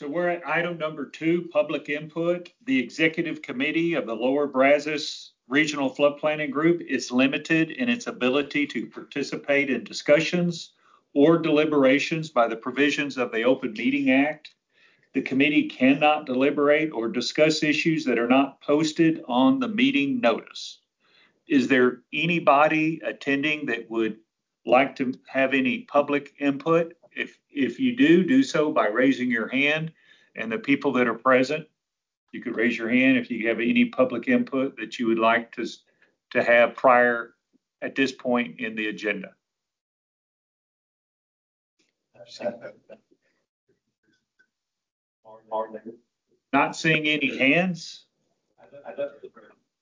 So we're at item number 2, public input. The executive committee of the Lower Brazos Regional Flood Planning Group is limited in its ability to participate in discussions or deliberations by the provisions of the Open Meeting Act. The committee cannot deliberate or discuss issues that are not posted on the meeting notice. Is there anybody attending that would like to have any public input? If you do so by raising your hand, and the people that are present, you could raise your hand if you have any public input that you would like to have prior at this point in the agenda. Not seeing any hands.